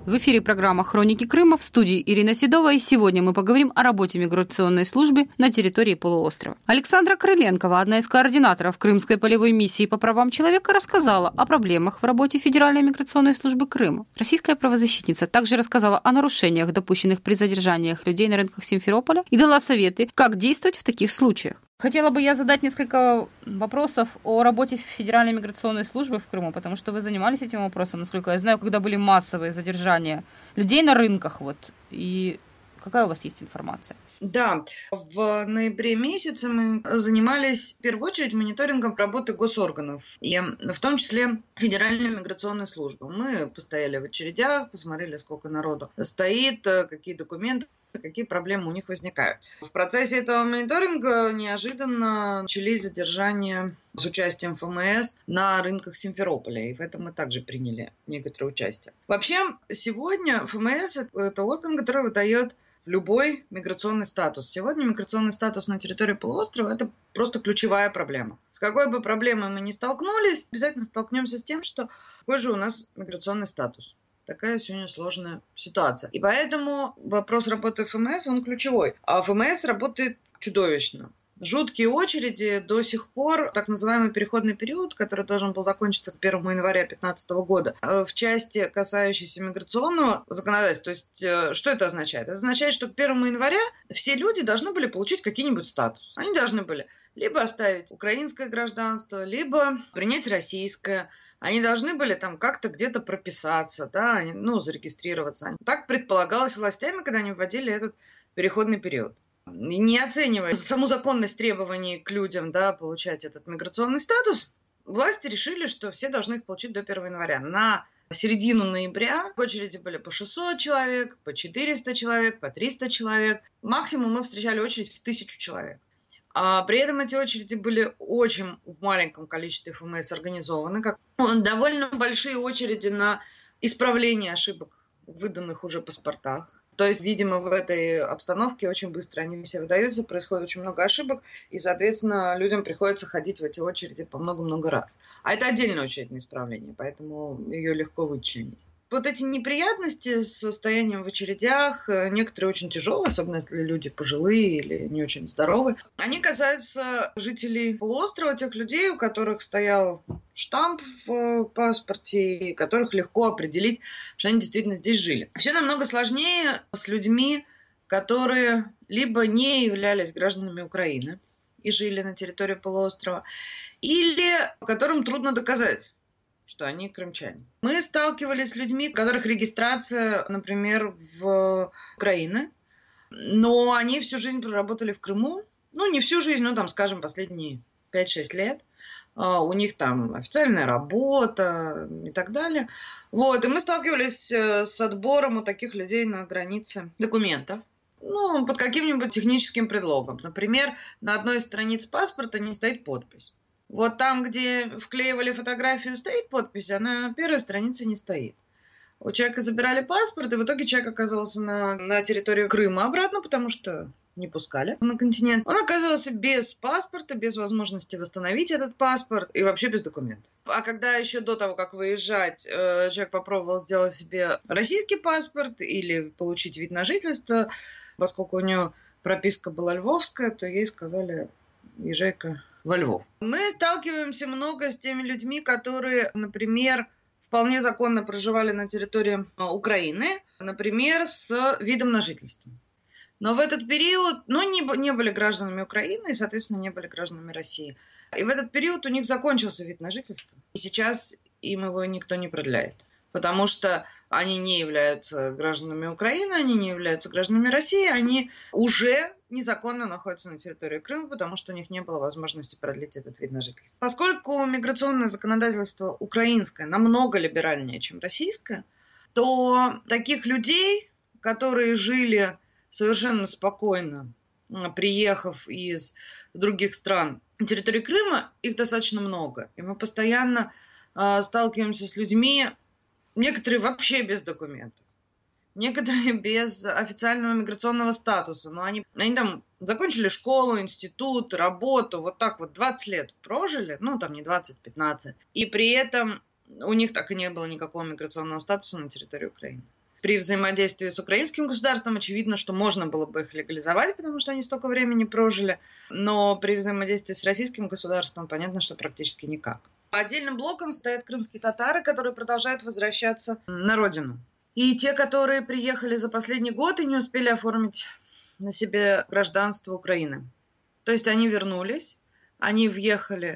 В эфире программа «Хроники Крыма», в студии Ирина Седова, и сегодня мы поговорим о работе миграционной службы на территории полуострова. Александра Крыленкова, одна из координаторов Крымской полевой миссии по правам человека, рассказала о проблемах в работе Федеральной миграционной службы Крыма. Российская правозащитница также рассказала о нарушениях, допущенных при задержаниях людей на рынках Симферополя, и дала советы, как действовать в таких случаях. Хотела бы я задать несколько вопросов о работе Федеральной миграционной службы в Крыму, потому что вы занимались этим вопросом, насколько я знаю, когда были массовые задержания людей на рынках. И какая у вас есть информация? Да, в ноябре месяце мы занимались в первую очередь мониторингом работы госорганов, и в том числе Федеральной миграционной службы. Мы постояли в очередях, посмотрели, сколько народу стоит, какие документы, какие проблемы у них возникают. В процессе этого мониторинга неожиданно начались задержания с участием ФМС на рынках Симферополя, и в этом мы также приняли некоторое участие. Вообще, сегодня ФМС – это орган, который выдает любой миграционный статус. Сегодня миграционный статус на территории полуострова – это просто ключевая проблема. С какой бы проблемой мы ни столкнулись, обязательно столкнемся с тем, что какой же у нас миграционный статус. Такая сегодня сложная ситуация. И поэтому вопрос работы ФМС, он ключевой. А ФМС работает чудовищно. Жуткие очереди до сих пор, так называемый переходный период, который должен был закончиться к 1 января 2015 года, в части, касающейся миграционного законодательства. То есть, что это означает? Это означает, что к 1 января все люди должны были получить какой-нибудь статус. Они должны были либо оставить украинское гражданство, либо принять российское. Они должны были там как-то где-то прописаться, да, зарегистрироваться. Так предполагалось властями, когда они вводили этот переходный период. Не оценивая саму законность требований к людям, да, получать этот миграционный статус, власти решили, что все должны их получить до 1 января. На середину ноября в очереди были по 600 человек, по 400 человек, по 300 человек. Максимум мы встречали очередь в 1000 человек. А при этом эти очереди были очень в маленьком количестве ФМС организованы. Довольно большие очереди на исправление ошибок в выданных уже паспортах. То есть, видимо, в этой обстановке очень быстро они все выдаются, происходит очень много ошибок, и, соответственно, людям приходится ходить в эти очереди по много-много раз. А это отдельная очередь на исправление, поэтому ее легко вычленить. Вот эти неприятности с состоянием в очередях, некоторые очень тяжелые, особенно если люди пожилые или не очень здоровые, они касаются жителей полуострова, тех людей, у которых стоял штамп в паспорте, и которых легко определить, что они действительно здесь жили. Все намного сложнее с людьми, которые либо не являлись гражданами Украины и жили на территории полуострова, или которым трудно доказать, что они крымчане. Мы сталкивались с людьми, у которых регистрация, например, в Украине, но они всю жизнь проработали в Крыму. Не всю жизнь, скажем, последние 5-6 лет. У них там официальная работа и так далее. И мы сталкивались с отбором у таких людей на границе документов. Под каким-нибудь техническим предлогом. Например, на одной из страниц паспорта не стоит подпись. Там, где вклеивали фотографию, стоит подпись, а на первой странице не стоит. У человека забирали паспорт, и в итоге человек оказывался на территории Крыма обратно, потому что не пускали на континент. Он оказывался без паспорта, без возможности восстановить этот паспорт и вообще без документов. А когда еще до того, как выезжать, человек попробовал сделать себе российский паспорт или получить вид на жительство, поскольку у него прописка была львовская, то ей сказали: езжай-ка во Львов. Мы сталкиваемся много с теми людьми, которые, например, вполне законно проживали на территории Украины, например, с видом на жительство. Но в этот период, не были гражданами Украины и, соответственно, не были гражданами России. И в этот период у них закончился вид на жительство. И сейчас им его никто не продляет. Потому что они не являются гражданами Украины, они не являются гражданами России, они уже незаконно находятся на территории Крыма, потому что у них не было возможности продлить этот вид на жительство. Поскольку миграционное законодательство украинское намного либеральнее, чем российское, то таких людей, которые жили совершенно спокойно, приехав из других стран на территории Крыма, их достаточно много. И мы постоянно сталкиваемся с людьми, некоторые вообще без документов, некоторые без официального миграционного статуса. Но они там закончили школу, институт, работу, 20 лет прожили, не 20, 15. И при этом у них так и не было никакого миграционного статуса на территории Украины. При взаимодействии с украинским государством очевидно, что можно было бы их легализовать, потому что они столько времени прожили. Но при взаимодействии с российским государством понятно, что практически никак. Отдельным блоком стоят крымские татары, которые продолжают возвращаться на родину. И те, которые приехали за последний год и не успели оформить на себе гражданство Украины. То есть они вернулись, они въехали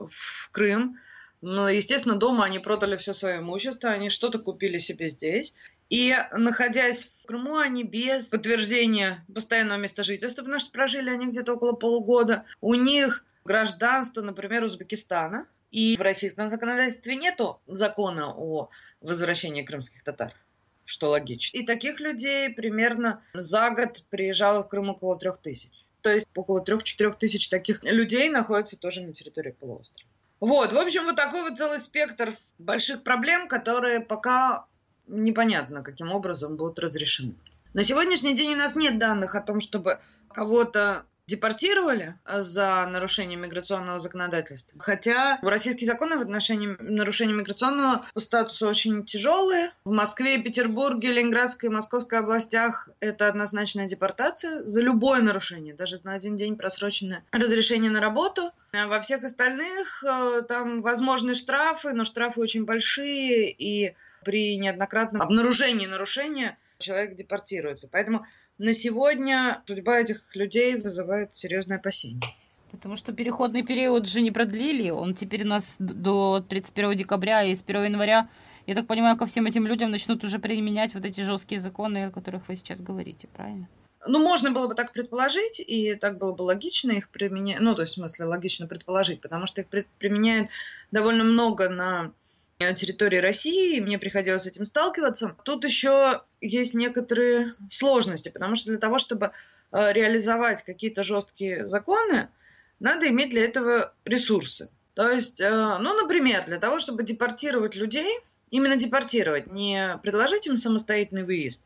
в Крым. Но, естественно, дома они продали все свое имущество, они что-то купили себе здесь. И, находясь в Крыму, они без подтверждения постоянного места жительства, потому что прожили они где-то около полугода. У них гражданство, например, Узбекистана. И в российском законодательстве нету закона о возвращении крымских татар, что логично. И таких людей примерно за год приезжало в Крым около 3000. То есть около 3-4 тысяч таких людей находится тоже на территории полуострова. Вот, в общем, вот такой вот целый спектр больших проблем, которые пока непонятно, каким образом будут разрешены. На сегодняшний день у нас нет данных о том, чтобы кого-то депортировали за нарушение миграционного законодательства. Хотя российские законы в отношении нарушения миграционного статуса очень тяжелые. В Москве, Петербурге, Ленинградской и Московской областях это однозначная депортация за любое нарушение, даже на 1 день просроченное разрешение на работу. А во всех остальных там возможны штрафы, но штрафы очень большие, и при неоднократном обнаружении нарушения человек депортируется. Поэтому на сегодня судьба этих людей вызывает серьезное опасение. Потому что переходный период же не продлили. Он теперь у нас до 31 декабря, и с 1 января, я так понимаю, ко всем этим людям начнут уже применять вот эти жесткие законы, о которых вы сейчас говорите, правильно? Ну, можно было бы так предположить, и так было бы логично их применять. Ну, то есть, в смысле, логично предположить, потому что их применяют довольно много на территории России, и мне приходилось с этим сталкиваться. Тут еще есть некоторые сложности, потому что для того, чтобы реализовать какие-то жесткие законы, надо иметь для этого ресурсы. То есть, ну, например, для того, чтобы депортировать людей, именно депортировать, не предложить им самостоятельный выезд,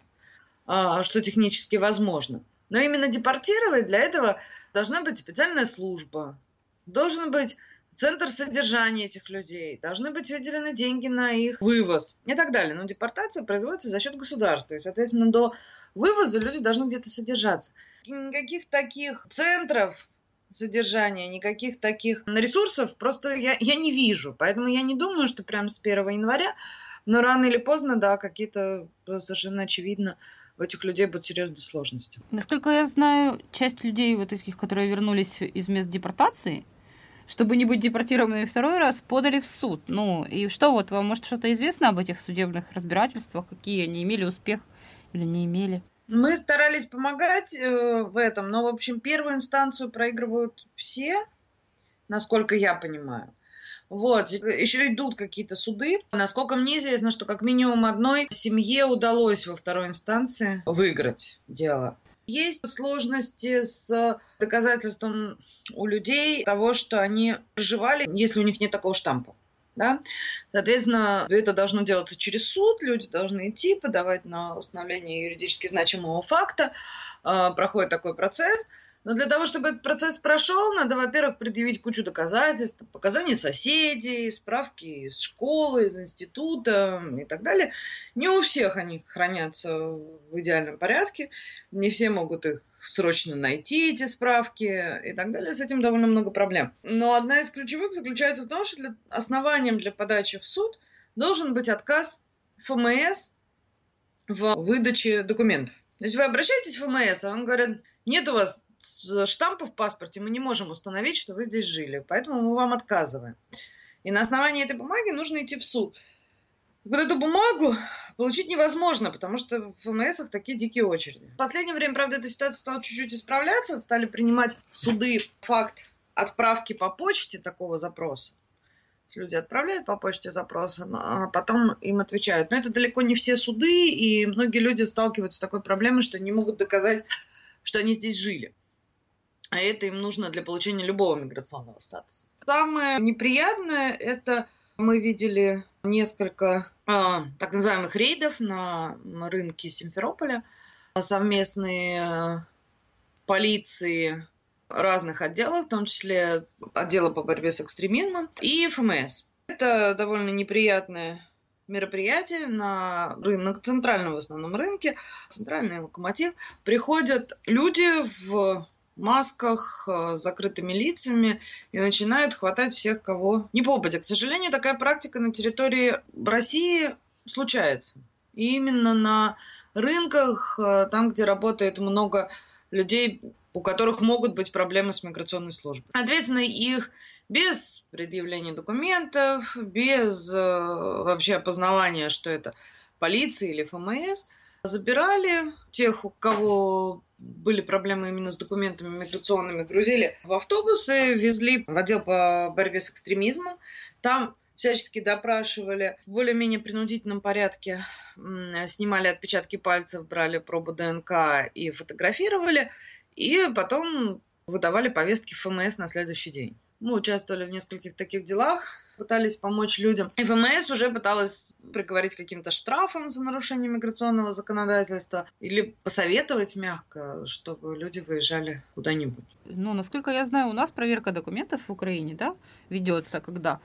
что технически возможно, но именно депортировать, для этого должна быть специальная служба, должен быть центр содержания этих людей, должны быть выделены деньги на их вывоз и так далее. Но депортация производится за счет государства, и, соответственно, до вывоза люди должны где-то содержаться. Никаких таких центров содержания, никаких таких ресурсов просто я не вижу. Поэтому я не думаю, что прямо с 1 января, но рано или поздно, да, какие-то совершенно очевидно у этих людей будут серьезные сложности. Насколько я знаю, часть людей, вот таких, которые вернулись из мест депортации, чтобы не быть депортированными второй раз, подали в суд. Ну, и что вот, вам, может, что-то известно об этих судебных разбирательствах? Какие они имели успех или не имели? Мы старались помогать в этом, но, в общем, первую инстанцию проигрывают все, насколько я понимаю. Вот, еще идут какие-то суды. Насколько мне известно, что как минимум одной семье удалось во второй инстанции выиграть дело. Есть сложности с доказательством у людей того, что они проживали, если у них нет такого штампа. Да? Соответственно, это должно делаться через суд, люди должны идти, подавать на установление юридически значимого факта. Проходит такой процесс. Но для того, чтобы этот процесс прошел, надо, во-первых, предъявить кучу доказательств, показания соседей, справки из школы, из института и так далее. Не у всех они хранятся в идеальном порядке, не все могут их срочно найти, эти справки и так далее. С этим довольно много проблем. Но одна из ключевых заключается в том, что основанием для подачи в суд должен быть отказ ФМС в выдаче документов. То есть вы обращаетесь в ФМС, а вам говорят, нет у вас штампа в паспорте, мы не можем установить, что вы здесь жили, поэтому мы вам отказываем. И на основании этой бумаги нужно идти в суд. Вот эту бумагу получить невозможно, потому что в ФМСах такие дикие очереди. В последнее время, правда, эта ситуация стала чуть-чуть исправляться, стали принимать в суды факт отправки по почте такого запроса. Люди отправляют по почте запрос, а потом им отвечают. Но это далеко не все суды, и многие люди сталкиваются с такой проблемой, что не могут доказать, что они здесь жили. А это им нужно для получения любого миграционного статуса. Самое неприятное – это мы видели несколько так называемых рейдов на рынке Симферополя. Совместные полиции разных отделов, в том числе отдела по борьбе с экстремизмом и ФМС. Это довольно неприятное мероприятий на рынок, центральном в основном рынке, центральный локомотив, приходят люди в масках, с закрытыми лицами и начинают хватать всех, кого не попадя. К сожалению, такая практика на территории России случается. И именно на рынках, там, где работает много людей, у которых могут быть проблемы с миграционной службой. Соответственно, их без предъявления документов, без вообще опознавания, что это полиция или ФМС, забирали тех, у кого были проблемы именно с документами миграционными, грузили в автобусы, везли в отдел по борьбе с экстремизмом. Там всячески допрашивали в более-менее принудительном порядке, снимали отпечатки пальцев, брали пробу ДНК и фотографировали, и потом выдавали повестки ФМС на следующий день. Мы участвовали в нескольких таких делах, пытались помочь людям. И ФМС уже пыталась приговорить каким-то штрафом за нарушение миграционного законодательства или посоветовать мягко, чтобы люди выезжали куда-нибудь. Ну, насколько я знаю, у нас проверка документов в Украине, да, ведется, когда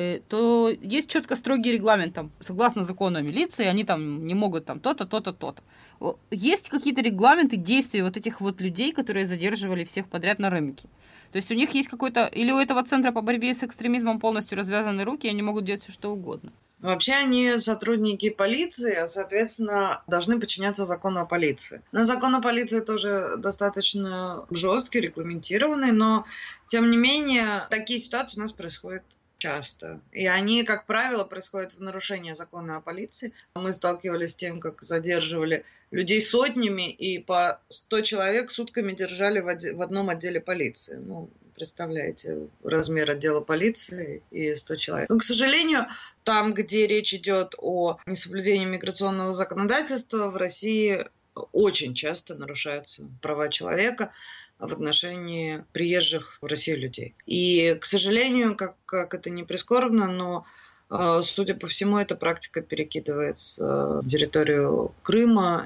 то есть четко строгий регламент, там, согласно закону о милиции, они там не могут там то-то, то-то, то-то. Есть какие-то регламенты действий вот этих вот людей, которые задерживали всех подряд на рынке? То есть у них есть какой-то... Или у этого центра по борьбе с экстремизмом полностью развязаны руки, и они могут делать все, что угодно? Вообще они сотрудники полиции, соответственно, должны подчиняться закону о полиции. Но закон о полиции тоже достаточно жесткий, регламентированный, но, тем не менее, такие ситуации у нас происходят часто. И они, как правило, происходят в нарушении закона о полиции. Мы сталкивались с тем, как задерживали людей сотнями и по 100 человек сутками держали в одном отделе полиции. Ну, представляете, размер отдела полиции и 100 человек. Но, к сожалению, там, где речь идет о несоблюдении миграционного законодательства, в России очень часто нарушаются права человека в отношении приезжих в Россию людей. И, к сожалению, как это не прискорбно, но, судя по всему, эта практика перекидывается в территорию Крыма,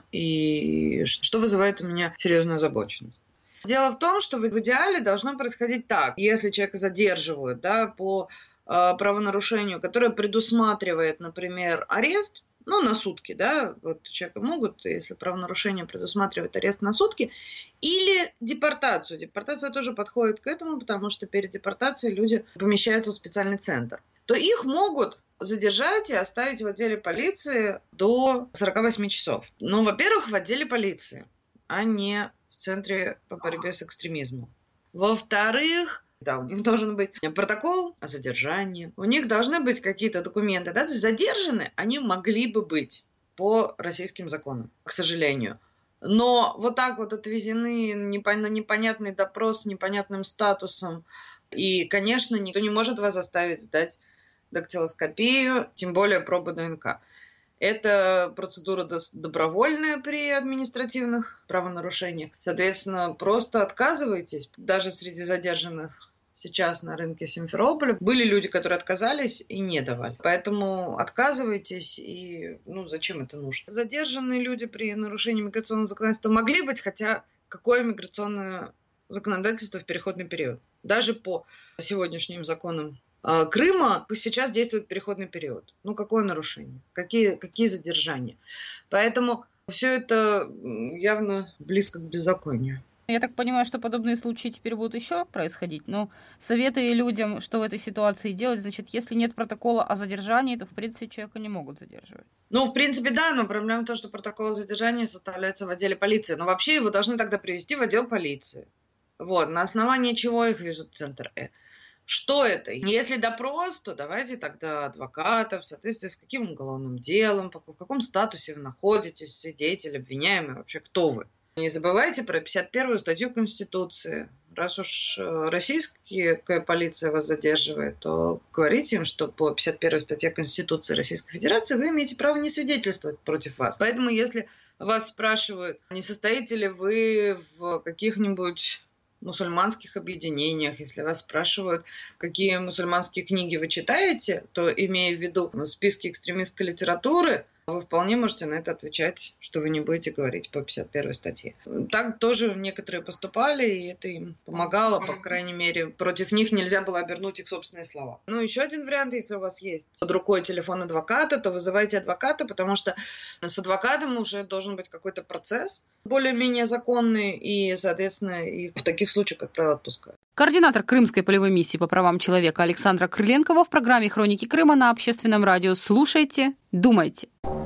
и что вызывает у меня серьезную озабоченность. Дело в том, что в идеале должно происходить так. Если человека задерживают, да, по правонарушению, которое предусматривает, например, арест, ну, на сутки, да, вот человека могут, если правонарушение предусматривает арест на сутки, или депортацию. Депортация тоже подходит к этому, потому что перед депортацией люди помещаются в специальный центр. То их могут задержать и оставить в отделе полиции до 48 часов. Ну, во-первых, в отделе полиции, а не в Центре по борьбе с экстремизмом. Во-вторых, да, у них должен быть протокол о задержании, у них должны быть какие-то документы, да, то есть задержаны они могли бы быть по российским законам, к сожалению. Но вот так вот отвезены на непонятный допрос с непонятным статусом, и, конечно, никто не может вас заставить сдать дактилоскопию, тем более пробу ДНК. Это процедура добровольная при административных правонарушениях. Соответственно, просто отказывайтесь. Даже среди задержанных сейчас на рынке в Симферополе были люди, которые отказались и не давали. Поэтому отказывайтесь, и зачем это нужно? Задержанные люди при нарушении миграционного законодательства могли быть, хотя какое миграционное законодательство в переходный период? Даже по сегодняшним законам Крыма сейчас действует переходный период. Какое нарушение? Какие задержания? Поэтому все это явно близко к беззаконию. Я так понимаю, что подобные случаи теперь будут еще происходить, но советы людям, что в этой ситуации делать, значит, если нет протокола о задержании, то, в принципе, человека не могут задерживать. В принципе, да, но проблема в том, что протокол о задержании составляется в отделе полиции, но вообще его должны тогда привести в отдел полиции. Вот, на основании чего их везут в центр Что это? Если допрос, то давайте тогда адвоката в соответствии с каким уголовным делом, в каком статусе вы находитесь, свидетель, обвиняемый, вообще кто вы. Не забывайте про 51-ю статью Конституции. Раз уж российская полиция вас задерживает, то говорите им, что по 51-й статье Конституции Российской Федерации вы имеете право не свидетельствовать против вас. Поэтому если вас спрашивают, не состоите ли вы в каких-нибудь мусульманских объединениях, если вас спрашивают, какие мусульманские книги вы читаете, то, имея в виду списки экстремистской литературы, Вы вполне можете на это отвечать, что вы не будете говорить по 51 статье. Так тоже некоторые поступали, и это им помогало, по крайней мере, против них нельзя было обернуть их собственные слова. Ну, еще один вариант, если у вас есть под рукой телефон адвоката, то вызывайте адвоката, потому что с адвокатом уже должен быть какой-то процесс более-менее законный, и, соответственно, их в таких случаях, как правило, отпускают. Координатор Крымской полевой миссии по правам человека Александра Крыленкова в программе «Хроники Крыма» на Общественном радио. Слушайте, думайте.